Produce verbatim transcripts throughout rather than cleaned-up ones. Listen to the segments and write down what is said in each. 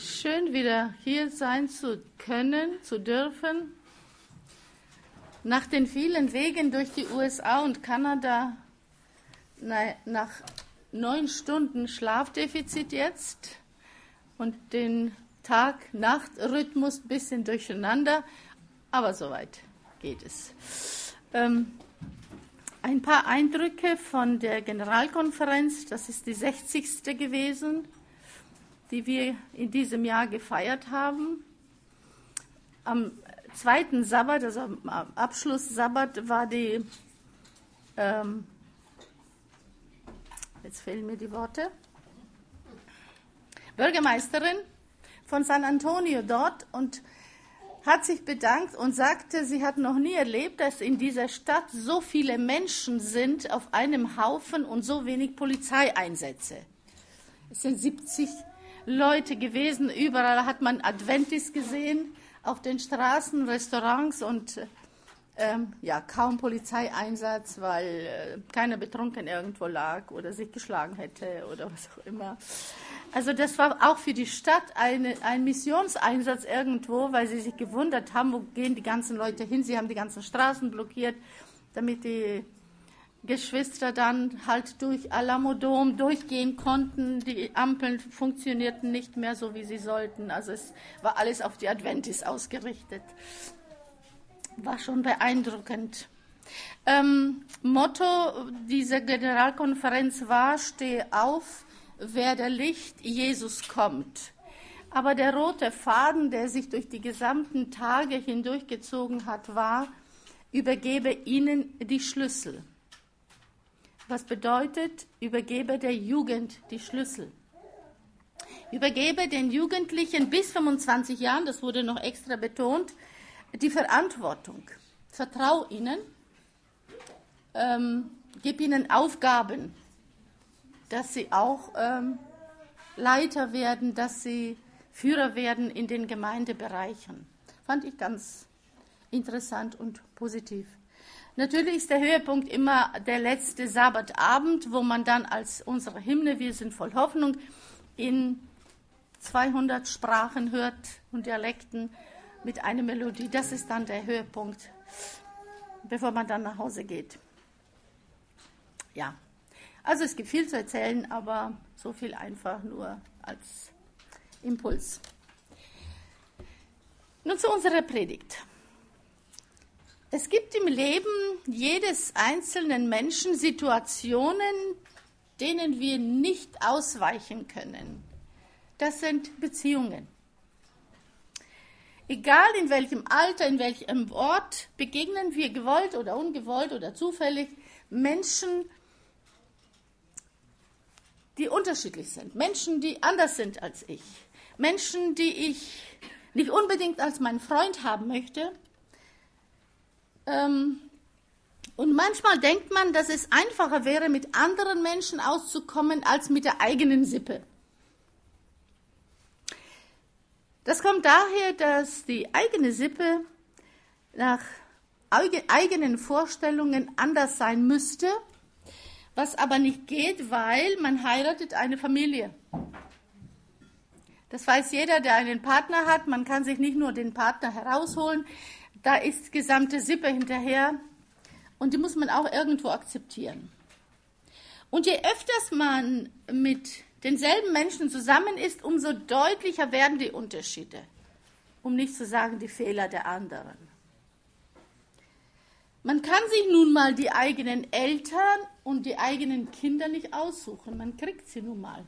Schön wieder hier sein zu können, zu dürfen. Nach den vielen Wegen durch die U S A und Kanada, nach neun Stunden Schlafdefizit jetzt und den Tag-Nacht-Rhythmus ein bisschen durcheinander, aber soweit geht es. Ähm, ein paar Eindrücke von der Generalkonferenz, das ist die sechzigste gewesen, die wir in diesem Jahr gefeiert haben. Am zweiten Sabbat, also am Abschluss-Sabbat, war die, ähm, jetzt fehlen mir die Worte, Bürgermeisterin von San Antonio dort und hat sich bedankt und sagte, sie hat noch nie erlebt, dass in dieser Stadt so viele Menschen sind auf einem Haufen und so wenig Polizeieinsätze. Es sind siebzig Leute gewesen, überall hat man Adventis gesehen, auf den Straßen, Restaurants und ähm, ja, kaum Polizeieinsatz, weil äh, keiner betrunken irgendwo lag oder sich geschlagen hätte oder was auch immer. Also das war auch für die Stadt eine, ein Missionseinsatz irgendwo, weil sie sich gewundert haben, wo gehen die ganzen Leute hin. Sie haben die ganzen Straßen blockiert, damit die Geschwister dann halt durch Alamodom durchgehen konnten. Die Ampeln funktionierten nicht mehr so, wie sie sollten. Also es war alles auf die Adventis ausgerichtet. War schon beeindruckend. Ähm, Motto dieser Generalkonferenz war, steh auf, werde Licht, Jesus kommt. Aber der rote Faden, der sich durch die gesamten Tage hindurchgezogen hat, war, übergebe ihnen die Schlüssel. Was bedeutet, übergebe der Jugend die Schlüssel. Übergebe den Jugendlichen bis fünfundzwanzig Jahren, das wurde noch extra betont, die Verantwortung. Vertrau ihnen, ähm, gib ihnen Aufgaben, dass sie auch ähm, Leiter werden, dass sie Führer werden in den Gemeindebereichen. Fand ich ganz interessant und positiv. Natürlich ist der Höhepunkt immer der letzte Sabbatabend, wo man dann als unsere Hymne, wir sind voll Hoffnung, in zweihundert Sprachen hört und Dialekten mit einer Melodie. Das ist dann der Höhepunkt, bevor man dann nach Hause geht. Ja, also es gibt viel zu erzählen, aber so viel einfach nur als Impuls. Nun zu unserer Predigt. Es gibt im Leben jedes einzelnen Menschen Situationen, denen wir nicht ausweichen können. Das sind Beziehungen. Egal in welchem Alter, in welchem Ort, begegnen wir gewollt oder ungewollt oder zufällig Menschen, die unterschiedlich sind. Menschen, die anders sind als ich. Menschen, die ich nicht unbedingt als meinen Freund haben möchte. Und manchmal denkt man, dass es einfacher wäre, mit anderen Menschen auszukommen, als mit der eigenen Sippe. Das kommt daher, dass die eigene Sippe nach eigenen Vorstellungen anders sein müsste, was aber nicht geht, weil man heiratet eine Familie. Das weiß jeder, der einen Partner hat. Man kann sich nicht nur den Partner herausholen, da ist gesamte Sippe hinterher und die muss man auch irgendwo akzeptieren. Und je öfters man mit denselben Menschen zusammen ist, umso deutlicher werden die Unterschiede, um nicht zu sagen die Fehler der anderen. Man kann sich nun mal die eigenen Eltern und die eigenen Kinder nicht aussuchen, man kriegt sie nun mal.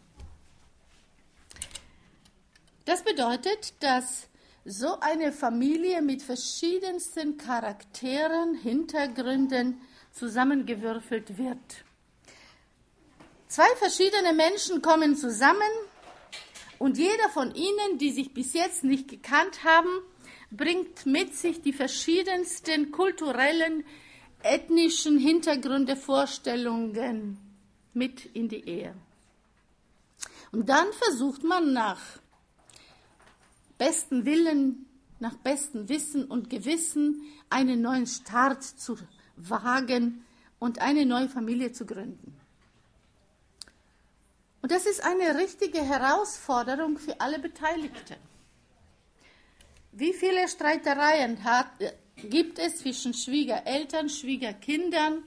Das bedeutet, dass so eine Familie mit verschiedensten Charakteren, Hintergründen zusammengewürfelt wird. Zwei verschiedene Menschen kommen zusammen und jeder von ihnen, die sich bis jetzt nicht gekannt haben, bringt mit sich die verschiedensten kulturellen, ethnischen Hintergründe, Vorstellungen mit in die Ehe. Und dann versucht man nach besten Willen, nach bestem Wissen und Gewissen einen neuen Start zu wagen und eine neue Familie zu gründen. Und das ist eine richtige Herausforderung für alle Beteiligten. Wie viele Streitereien hat, gibt es zwischen Schwiegereltern, Schwiegerkindern,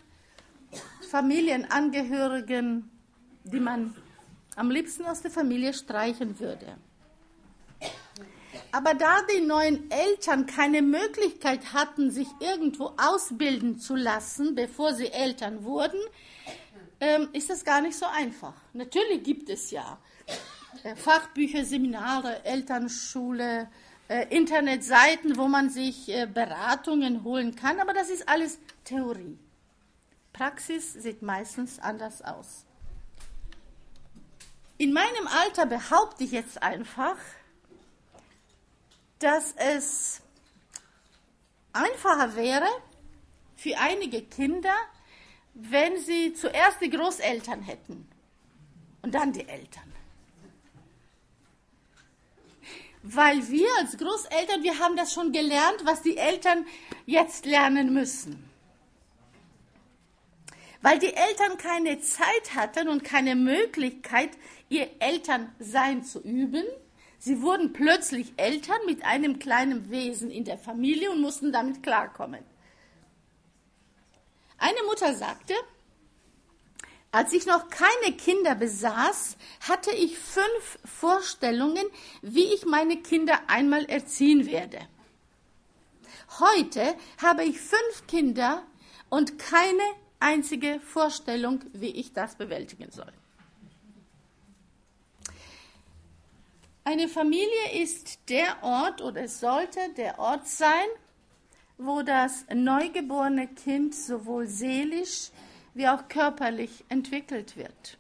Familienangehörigen, die man am liebsten aus der Familie streichen würde. Aber da die neuen Eltern keine Möglichkeit hatten, sich irgendwo ausbilden zu lassen, bevor sie Eltern wurden, ähm, ist das gar nicht so einfach. Natürlich gibt es ja äh, Fachbücher, Seminare, Elternschule, äh, Internetseiten, wo man sich äh, Beratungen holen kann, aber das ist alles Theorie. Praxis sieht meistens anders aus. In meinem Alter behaupte ich jetzt einfach, dass es einfacher wäre für einige Kinder, wenn sie zuerst die Großeltern hätten und dann die Eltern. Weil wir als Großeltern, wir haben das schon gelernt, was die Eltern jetzt lernen müssen. Weil die Eltern keine Zeit hatten und keine Möglichkeit, ihr Elternsein zu üben. Sie wurden plötzlich Eltern mit einem kleinen Wesen in der Familie und mussten damit klarkommen. Eine Mutter sagte, als ich noch keine Kinder besaß, hatte ich fünf Vorstellungen, wie ich meine Kinder einmal erziehen werde. Heute habe ich fünf Kinder und keine einzige Vorstellung, wie ich das bewältigen soll. Eine Familie ist der Ort oder es sollte der Ort sein, wo das neugeborene Kind sowohl seelisch wie auch körperlich entwickelt wird.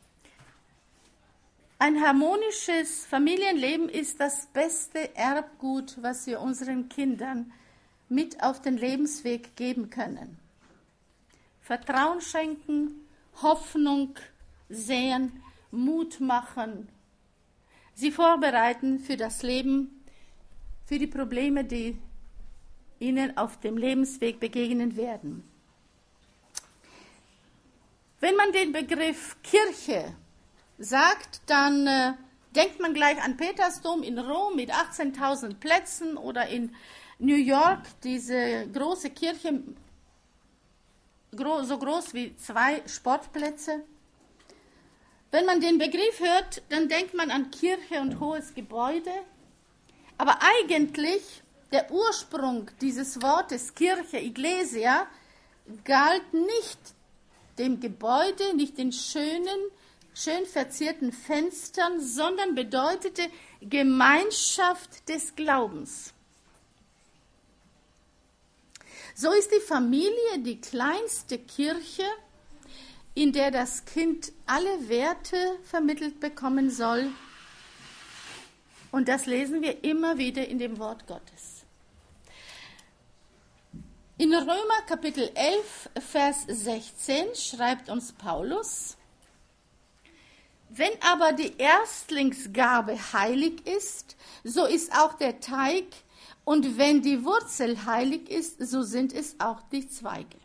Ein harmonisches Familienleben ist das beste Erbgut, was wir unseren Kindern mit auf den Lebensweg geben können. Vertrauen schenken, Hoffnung säen, Mut machen, sie vorbereiten für das Leben, für die Probleme, die ihnen auf dem Lebensweg begegnen werden. Wenn man den Begriff Kirche sagt, dann äh, denkt man gleich an Petersdom in Rom mit achtzehntausend Plätzen oder in New York diese große Kirche, so groß wie zwei Sportplätze. Wenn man den Begriff hört, dann denkt man an Kirche und hohes Gebäude. Aber eigentlich, der Ursprung dieses Wortes Kirche, Iglesia, galt nicht dem Gebäude, nicht den schönen, schön verzierten Fenstern, sondern bedeutete Gemeinschaft des Glaubens. So ist die Familie die kleinste Kirche, in der das Kind alle Werte vermittelt bekommen soll. Und das lesen wir immer wieder in dem Wort Gottes. In Römer Kapitel elf, Vers sechzehn schreibt uns Paulus: Wenn aber die Erstlingsgabe heilig ist, so ist auch der Teig, und wenn die Wurzel heilig ist, so sind es auch die Zweige.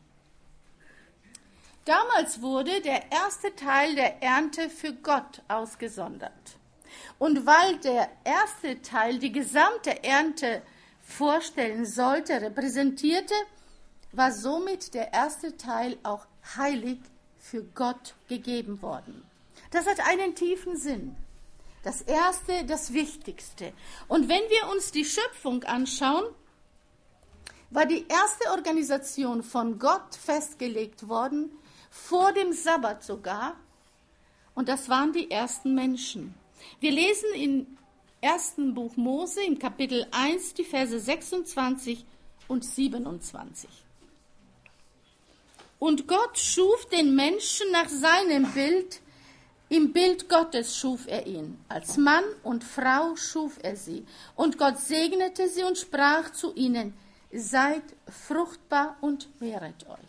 Damals wurde der erste Teil der Ernte für Gott ausgesondert. Und weil der erste Teil die gesamte Ernte vorstellen sollte, repräsentierte, war somit der erste Teil auch heilig für Gott gegeben worden. Das hat einen tiefen Sinn. Das Erste, das Wichtigste. Und wenn wir uns die Schöpfung anschauen, war die erste Organisation von Gott festgelegt worden, vor dem Sabbat sogar, und das waren die ersten Menschen. Wir lesen im ersten Buch Mose, im Kapitel eins, die Verse sechsundzwanzig und siebenundzwanzig. Und Gott schuf den Menschen nach seinem Bild, im Bild Gottes schuf er ihn. Als Mann und Frau schuf er sie. Und Gott segnete sie und sprach zu ihnen: Seid fruchtbar und mehret euch.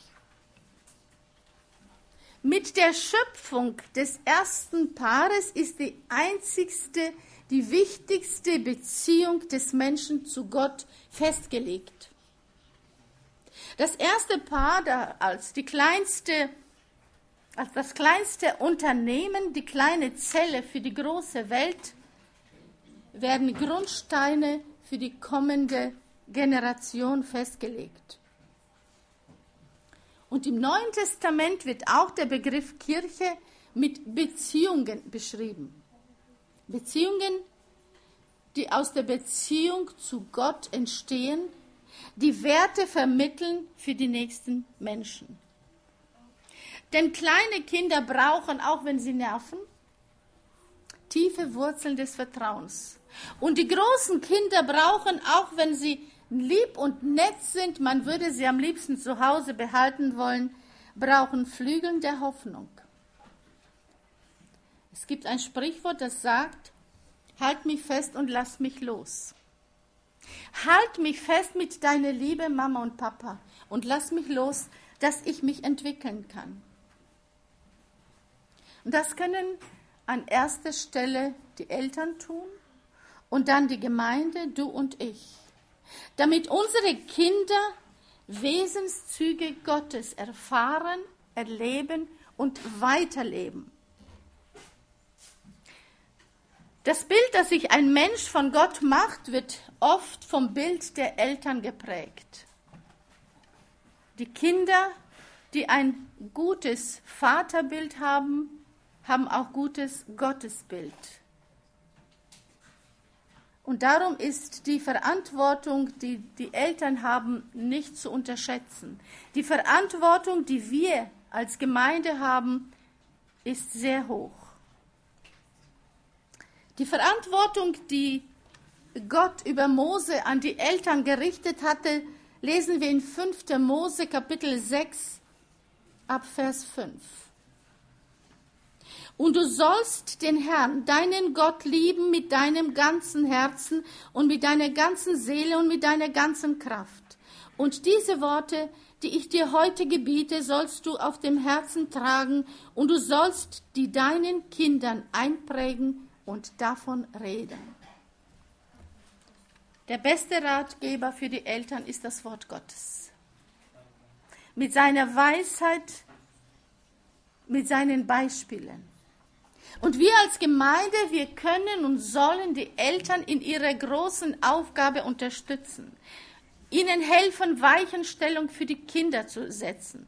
Mit der Schöpfung des ersten Paares ist die einzigste, die wichtigste Beziehung des Menschen zu Gott festgelegt. Das erste Paar, das als die kleinste als das kleinste Unternehmen, die kleine Zelle für die große Welt, werden Grundsteine für die kommende Generation festgelegt. Und im Neuen Testament wird auch der Begriff Kirche mit Beziehungen beschrieben. Beziehungen, die aus der Beziehung zu Gott entstehen, die Werte vermitteln für die nächsten Menschen. Denn kleine Kinder brauchen, auch wenn sie nerven, tiefe Wurzeln des Vertrauens. Und die großen Kinder brauchen, auch wenn sie lieb und nett sind, man würde sie am liebsten zu Hause behalten wollen, brauchen Flügel der Hoffnung. Es gibt ein Sprichwort, das sagt, halt mich fest und lass mich los. Halt mich fest mit deiner Liebe, Mama und Papa, und lass mich los, dass ich mich entwickeln kann. Und das können an erster Stelle die Eltern tun und dann die Gemeinde, du und ich, damit unsere Kinder Wesenszüge Gottes erfahren, erleben und weiterleben. Das Bild, das sich ein Mensch von Gott macht, wird oft vom Bild der Eltern geprägt. Die Kinder, die ein gutes Vaterbild haben, haben auch gutes Gottesbild. Und darum ist die Verantwortung, die die Eltern haben, nicht zu unterschätzen. Die Verantwortung, die wir als Gemeinde haben, ist sehr hoch. Die Verantwortung, die Gott über Mose an die Eltern gerichtet hatte, lesen wir in fünfter Mose Kapitel sechs ab Vers fünf. Und du sollst den Herrn, deinen Gott, lieben mit deinem ganzen Herzen und mit deiner ganzen Seele und mit deiner ganzen Kraft. Und diese Worte, die ich dir heute gebiete, sollst du auf dem Herzen tragen und du sollst die deinen Kindern einprägen und davon reden. Der beste Ratgeber für die Eltern ist das Wort Gottes. Mit seiner Weisheit, mit seinen Beispielen. Und wir als Gemeinde, wir können und sollen die Eltern in ihrer großen Aufgabe unterstützen. Ihnen helfen, Weichenstellung für die Kinder zu setzen.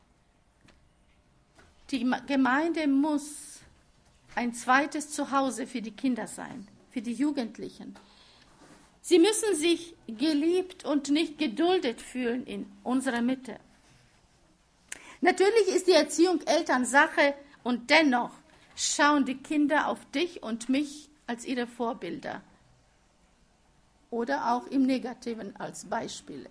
Die Gemeinde muss ein zweites Zuhause für die Kinder sein, für die Jugendlichen. Sie müssen sich geliebt und nicht geduldet fühlen in unserer Mitte. Natürlich ist die Erziehung Elternsache und dennoch schauen die Kinder auf dich und mich als ihre Vorbilder oder auch im Negativen als Beispiele.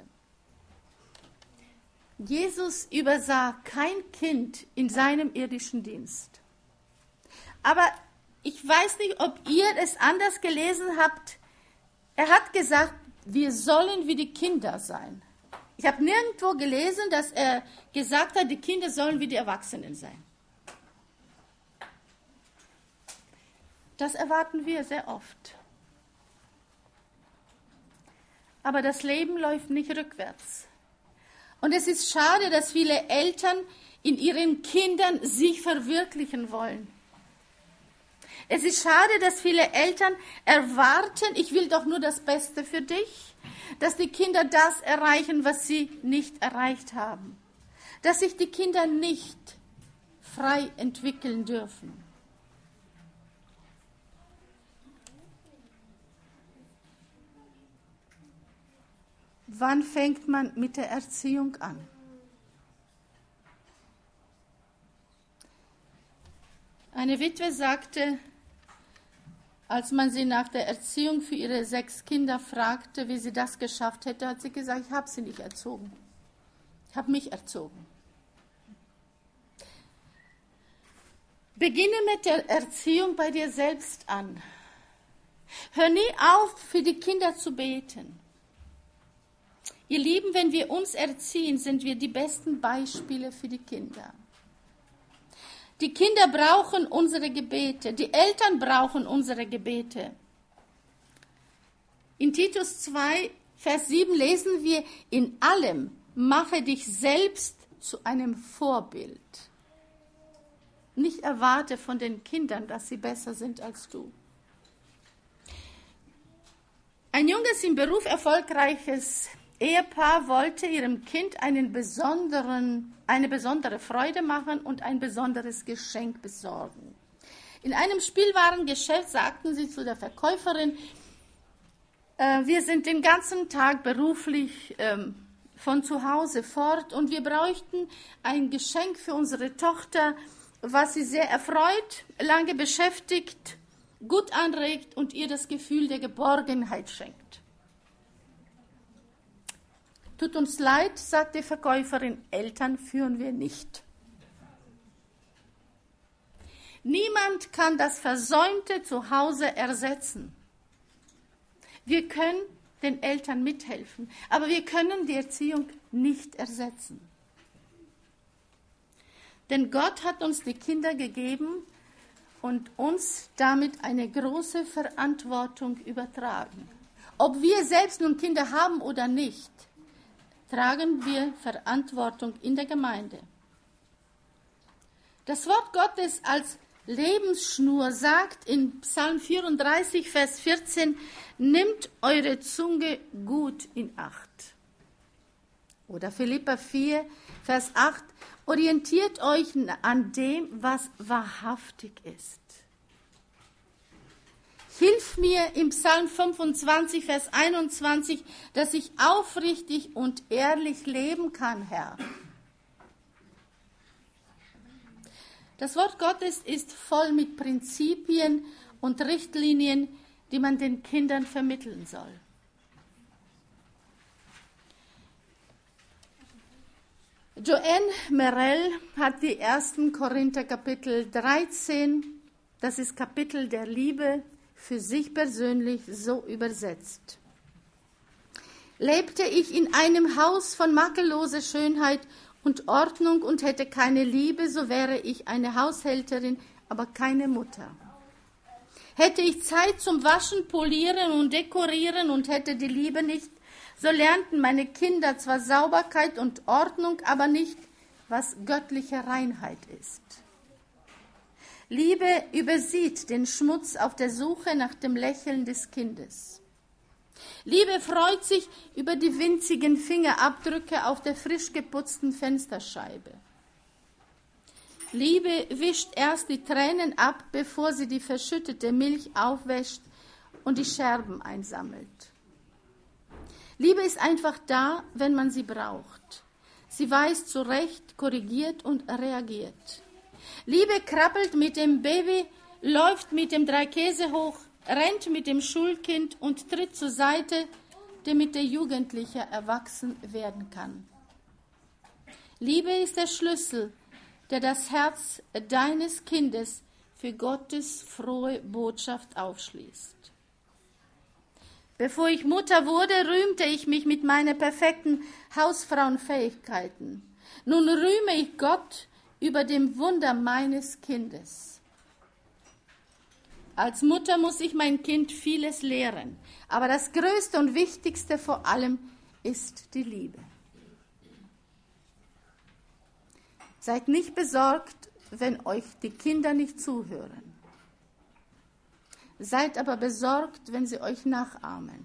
Jesus übersah kein Kind in seinem irdischen Dienst. Aber ich weiß nicht, ob ihr es anders gelesen habt. Er hat gesagt, wir sollen wie die Kinder sein. Ich habe nirgendwo gelesen, dass er gesagt hat, die Kinder sollen wie die Erwachsenen sein. Das erwarten wir sehr oft. Aber das Leben läuft nicht rückwärts. Und es ist schade, dass viele Eltern in ihren Kindern sich verwirklichen wollen. Es ist schade, dass viele Eltern erwarten, ich will doch nur das Beste für dich, dass die Kinder das erreichen, was sie nicht erreicht haben. Dass sich die Kinder nicht frei entwickeln dürfen. Wann fängt man mit der Erziehung an? Eine Witwe sagte, als man sie nach der Erziehung für ihre sechs Kinder fragte, wie sie das geschafft hätte, hat sie gesagt, ich habe sie nicht erzogen. Ich habe mich erzogen. Beginne mit der Erziehung bei dir selbst an. Hör nie auf, für die Kinder zu beten. Ihr Lieben, wenn wir uns erziehen, sind wir die besten Beispiele für die Kinder. Die Kinder brauchen unsere Gebete, die Eltern brauchen unsere Gebete. In Titus zwei, Vers sieben lesen wir, in allem mache dich selbst zu einem Vorbild. nicht erwarte von den Kindern, dass sie besser sind als du. Ein junges, im Beruf erfolgreiches Ehepaar wollte ihrem Kind einen besonderen, eine besondere Freude machen und ein besonderes Geschenk besorgen. In einem Spielwarengeschäft sagten sie zu der Verkäuferin, äh, wir sind den ganzen Tag beruflich ähm, von zu Hause fort und wir bräuchten ein Geschenk für unsere Tochter, was sie sehr erfreut, lange beschäftigt, gut anregt und ihr das Gefühl der Geborgenheit schenkt. Tut uns leid, sagt die Verkäuferin, Eltern führen wir nicht. Niemand kann das versäumte Zuhause ersetzen. Wir können den Eltern mithelfen, aber wir können die Erziehung nicht ersetzen. Denn Gott hat uns die Kinder gegeben und uns damit eine große Verantwortung übertragen. Ob wir selbst nun Kinder haben oder nicht, tragen wir Verantwortung in der Gemeinde. Das Wort Gottes als Lebensschnur sagt in Psalm vierunddreißig, Vers vierzehn, nimmt eure Zunge gut in Acht. Oder Philipper vier, Vers acht, orientiert euch an dem, was wahrhaftig ist. Hilf mir im Psalm fünfundzwanzig, Vers einundzwanzig, dass ich aufrichtig und ehrlich leben kann, Herr. Das Wort Gottes ist voll mit Prinzipien und Richtlinien, die man den Kindern vermitteln soll. Joanne Merrill hat die ersten Korinther Kapitel dreizehn, das ist Kapitel der Liebe, für sich persönlich so übersetzt. Lebte ich in einem Haus von makelloser Schönheit und Ordnung und hätte keine Liebe, so wäre ich eine Haushälterin, aber keine Mutter. Hätte ich Zeit zum Waschen, Polieren und Dekorieren und hätte die Liebe nicht, so lernten meine Kinder zwar Sauberkeit und Ordnung, aber nicht, was göttliche Reinheit ist. Liebe übersieht den Schmutz auf der Suche nach dem Lächeln des Kindes. Liebe freut sich über die winzigen Fingerabdrücke auf der frisch geputzten Fensterscheibe. Liebe wischt erst die Tränen ab, bevor sie die verschüttete Milch aufwäscht und die Scherben einsammelt. Liebe ist einfach da, wenn man sie braucht. Sie weist zurecht, korrigiert und reagiert. Liebe krabbelt mit dem Baby, läuft mit dem Dreikäse hoch, rennt mit dem Schulkind und tritt zur Seite, damit der Jugendliche erwachsen werden kann. Liebe ist der Schlüssel, der das Herz deines Kindes für Gottes frohe Botschaft aufschließt. Bevor ich Mutter wurde, rühmte ich mich mit meinen perfekten Hausfrauenfähigkeiten. Nun rühme ich Gott über dem Wunder meines Kindes. Als Mutter muss ich mein Kind vieles lehren, aber das Größte und Wichtigste vor allem ist die Liebe. Seid nicht besorgt, wenn euch die Kinder nicht zuhören. Seid aber besorgt, wenn sie euch nachahmen.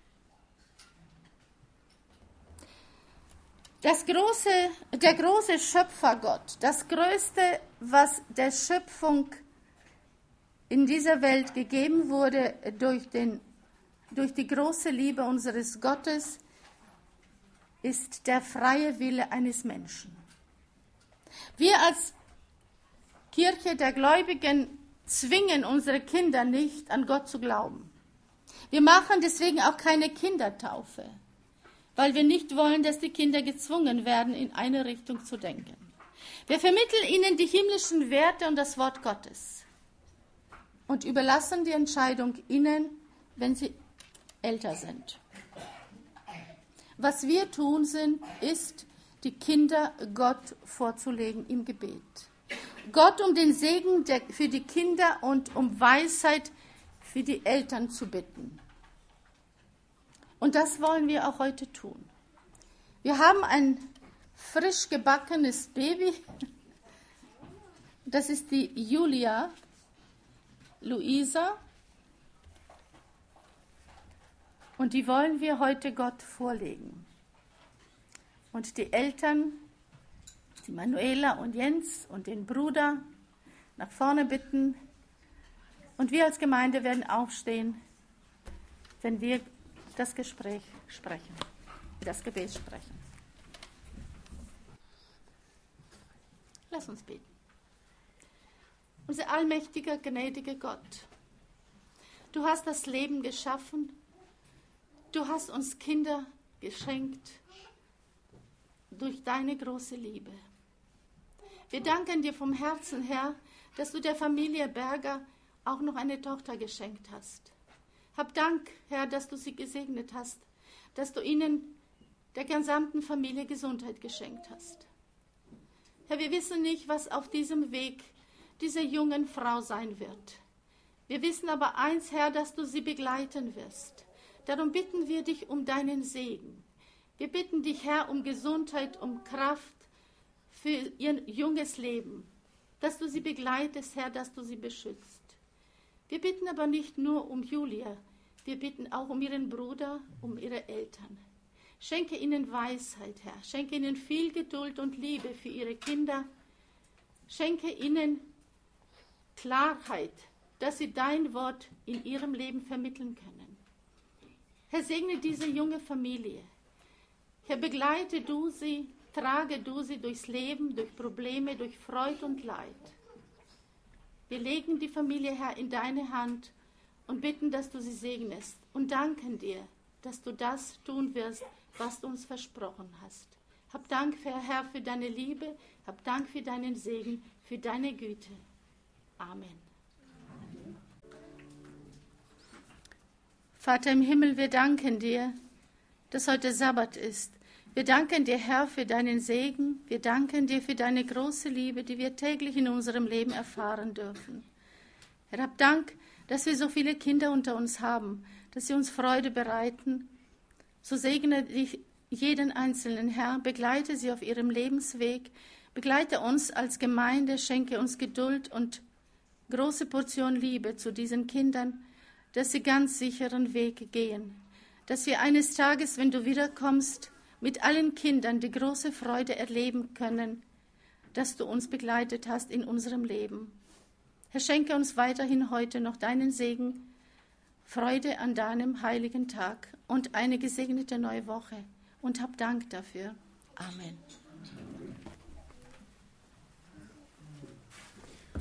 Das große, der große Schöpfergott, das Größte, was der Schöpfung in dieser Welt gegeben wurde durch, den, durch die große Liebe unseres Gottes, ist der freie Wille eines Menschen. Wir als Kirche der Gläubigen zwingen unsere Kinder nicht, an Gott zu glauben. Wir machen deswegen auch keine Kindertaufe, weil wir nicht wollen, dass die Kinder gezwungen werden, in eine Richtung zu denken. Wir vermitteln ihnen die himmlischen Werte und das Wort Gottes und überlassen die Entscheidung ihnen, wenn sie älter sind. Was wir tun sind, ist, die Kinder Gott vorzulegen im Gebet. Gott um den Segen der, für die Kinder und um Weisheit für die Eltern zu bitten. Und das wollen wir auch heute tun. Wir haben ein frisch gebackenes Baby, Das ist die Julia, Luisa. Und die wollen wir heute Gott vorlegen. Und die Eltern, die Manuela und Jens und den Bruder nach vorne bitten. Und wir als Gemeinde werden aufstehen, wenn wir das Gespräch sprechen, das Gebet sprechen. Lass uns beten. Unser allmächtiger, gnädiger Gott, du hast das Leben geschaffen, du hast uns Kinder geschenkt durch deine große Liebe. Wir danken dir vom Herzen her, dass du der Familie Berger auch noch eine Tochter geschenkt hast. Hab Dank, Herr, dass du sie gesegnet hast, dass du ihnen, der gesamten Familie, Gesundheit geschenkt hast. Herr, wir wissen nicht, was auf diesem Weg dieser jungen Frau sein wird. Wir wissen aber eins, Herr, dass du sie begleiten wirst. Darum bitten wir dich um deinen Segen. Wir bitten dich, Herr, um Gesundheit, um Kraft für ihr junges Leben, dass du sie begleitest, Herr, dass du sie beschützt. Wir bitten aber nicht nur um Julia, wir bitten auch um ihren Bruder, um ihre Eltern. Schenke ihnen Weisheit, Herr, schenke ihnen viel Geduld und Liebe für ihre Kinder. Schenke ihnen Klarheit, dass sie dein Wort in ihrem Leben vermitteln können. Herr, segne diese junge Familie. Herr, begleite du sie, trage du sie durchs Leben, durch Probleme, durch Freude und Leid. Wir legen die Familie, Herr, in deine Hand und bitten, dass du sie segnest und danken dir, dass du das tun wirst, was du uns versprochen hast. Hab Dank, Herr, für deine Liebe, hab Dank für deinen Segen, für deine Güte. Amen. Vater im Himmel, wir danken dir, dass heute Sabbat ist. Wir danken dir, Herr, für deinen Segen. Wir danken dir für deine große Liebe, die wir täglich in unserem Leben erfahren dürfen. Herr, hab Dank, dass wir so viele Kinder unter uns haben, dass sie uns Freude bereiten. So segne dich jeden Einzelnen, Herr, begleite sie auf ihrem Lebensweg, begleite uns als Gemeinde, schenke uns Geduld und große Portion Liebe zu diesen Kindern, dass sie ganz sicheren Weg gehen, dass wir eines Tages, wenn du wiederkommst, mit allen Kindern die große Freude erleben können, dass du uns begleitet hast in unserem Leben. Herr, schenke uns weiterhin heute noch deinen Segen, Freude an deinem heiligen Tag und eine gesegnete neue Woche. Und hab Dank dafür. Amen.